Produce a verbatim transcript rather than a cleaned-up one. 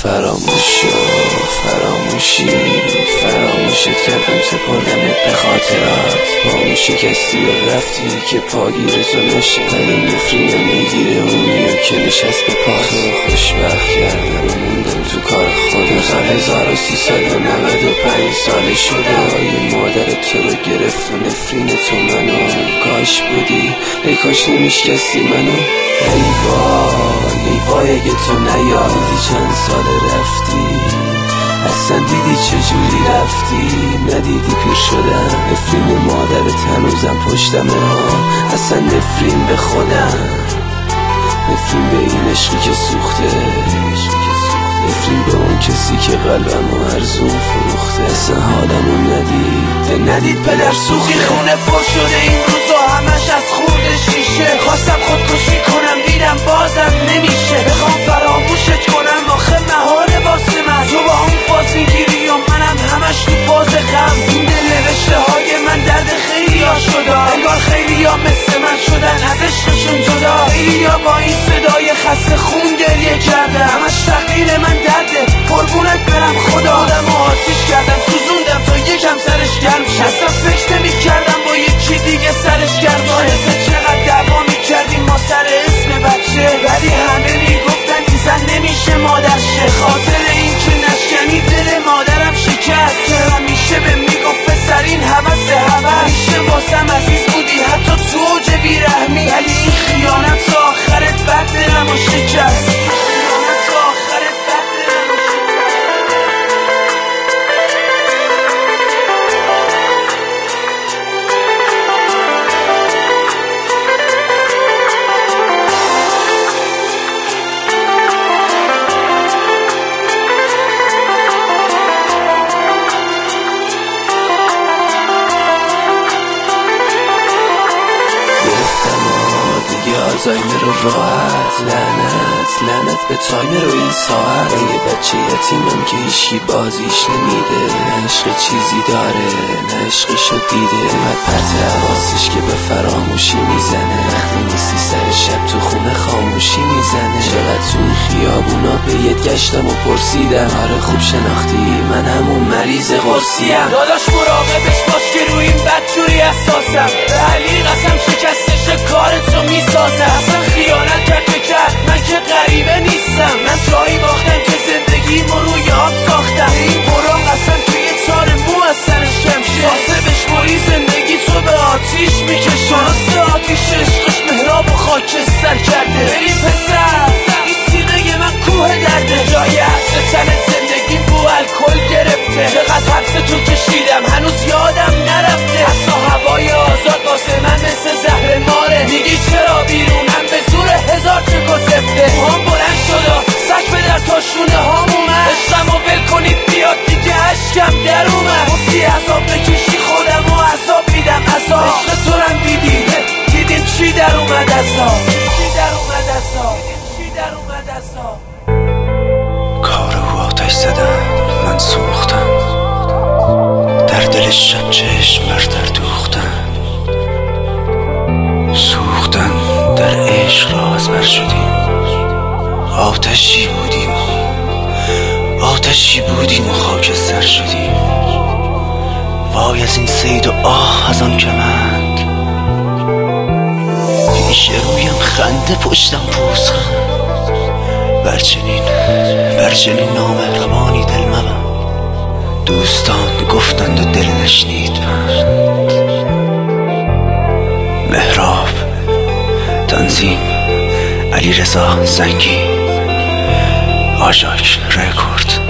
فراموشو فراموشی فراموشت کردم، سپردمت به خاطرات. با اون شکستی و رفتی که پاگیر تو نشه، ولی نفرینم میگیره اونیو که نشست به پاس. تو خوشبخت کردم و موندم تو کار خودم. سال هزار و سیصد و نود و پنج ساله شده، های مادرت تو رو گرفت و نفرین تو منو. کاش بودی ای کاش نمیشکستی منو. ای وای ای وای اگه تو نیادی چند سال رفتی، اصلا دیدی چجوری رفتی؟ ندیدی پیر شدم، نفرین مادرت هنوزم پشتمه ها. اصلا نفرین به خودم، نفرین به این عشقی که سوخته، نفرین به اون کسی که قلبمو ارزون فروخته. اصلا حالمو ندید ندید پدر سوخته. این خونه پر شده این روزا همش از خورد شیشه. خواستم خودکشی کنم دیدم بازم نمیشه. بخوام فراموشت کنم آخه مهاره واسه من. تو با اون فاز میگیری و منم همش تو فاز غم. این دل نوشته های من درد خیلی ها شده، انگار خیلی ها مثل من شدن از عشقشون جدا. خیلی ها با این صدای خسته خون گریه کردن، همش تقدیر من درده قربونت برم خدا. آدم آتیش کردم سوزوندم تا یکم سرش گرم شد. اصلا فکر نمی کردم با یکی دیگه سرش گرم شد. چقدر دعوا می کردیم ما سر اسم بچه، ولی همه می گفتن این زن نمیشه مادر شه. خاطر این که نشکنی دل مادرم شکست، که همیشه به میگفت پسر این حوث حوث. همیشه واسم عزیز بودی حتی تو اوج بیرحمی، ولی این خیانت تا آخرت بد دلم و شکست. آلزایمر رو راحت، لعنت لعنت به تایمر و این ساعت. یه بچه یتیمم که هیچی بازیش نمیده، نه عشق چیزی داره نه عشقشو دیده. اومد پرت حواسش که به فراموشی میزنه، وقتی نیستی سر شب تو خونه خاموشی میزنه. چقدر تو این خیابونا به یت گشتم و پرسیدم، آره خوب شناختی من همون مریض قرصیم. داداش مراقبش باش که روی این بدجوری اساسم، به علی قسم شکستش کارتو میسازم. اصلا خیانت کرد که کرد، من که غریبه نیستم. من جایی باختم که زندگیمو روی آب ساختم. این برام قسم که یه تار مو از سرش کم شه. واسه بشماری زندگی تو به آتیش میکشه. راست آتیش عشقش مهراب و خاکستر کرده. بری پسر این سینه من کوه درده، جای عطر تنت زندگی بو الکل گرفته. چقدر حبس تو کشیدم هنوز یادم نرفته. حتی هوای آزاد واسه من مثل زهر ماره. میگی چرا بیرونم به زور هزار چکو سفته. موهام بلند شدا سک به در تا شونه هام اومد. عشقمو ول کنید بیاد دیگه عشقم در اومد. گفتی عذاب بکشی خودم و عذاب میدم عذاب. عشق تو رم دیدی دیدین چی در اومد عذاب، چی در اومد عذاب، چی در اومد عذاب. کار او آتش زدن من سوختم، در دل شب چشم برتر دوختم. سوختن در عشق راز بر شدیم، آتشی بودیم آتشی بودیم و خاکستر شدیم. وای از این صید و آه از آن کمند، پیش رویم خنده پشتم پوزخند. برچنین برچنین نامهربانی دل مبند، دوستان گفتند و دل نشنید بند. مهراب تنظیم علیرضا زنگی، آژاک رکورد.